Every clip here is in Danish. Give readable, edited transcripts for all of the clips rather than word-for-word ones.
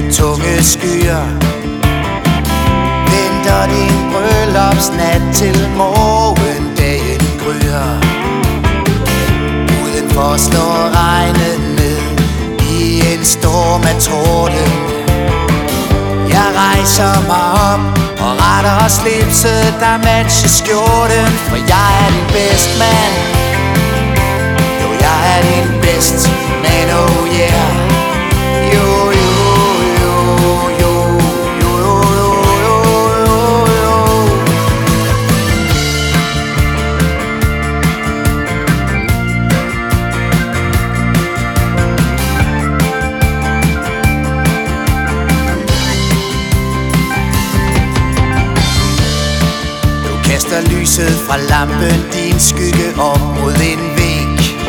tunge skyer. Venter din bryllupsnat til morgendagen gryer. Udenfor slår regnen ned i en storm af torden. Jeg rejser mig op og retter slipset, der matcher skjorten. For jeg er din bedste mand. Jo, jeg er din bedste man, oh yeah. Jo, jo, jo, jo, jo, jo, jo, jo. Du kaster lyset fra lampen, din skygge op mod en væg.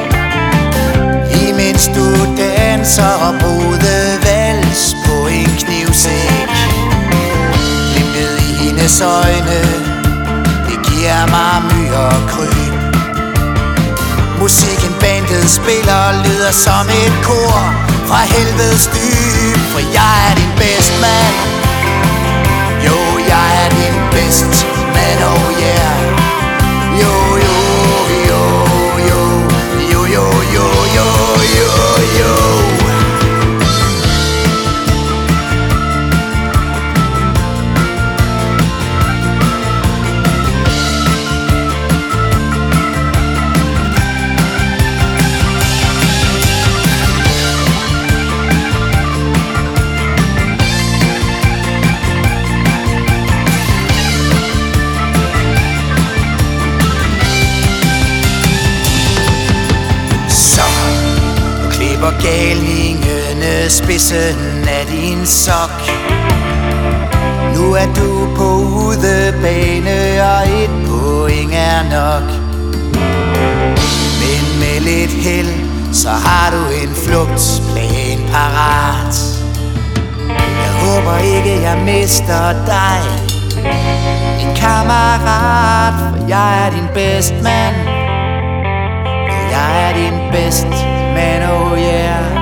Imens du danser og brudevals på en knivsæk. Glimtet i hendes øjne, det giver mig my og kryb. Musikken bandet spiller lyder som et kor fra helvedes dyb. For jeg er din bedste mand. Jo, jeg er din bedste man, oh yeah. Jo, jo, jo, jo, jo, jo, jo, jo, jo, jo. Klipper galningene spidsen af din sok. Nu er du på udebane, og et point er nok. Men med lidt held, så har du en flugtplan parat. Jeg håber ikke, jeg mister dig, en kammerat. For jeg er din bedste mand. Jeg er din bedste man, oh yeah.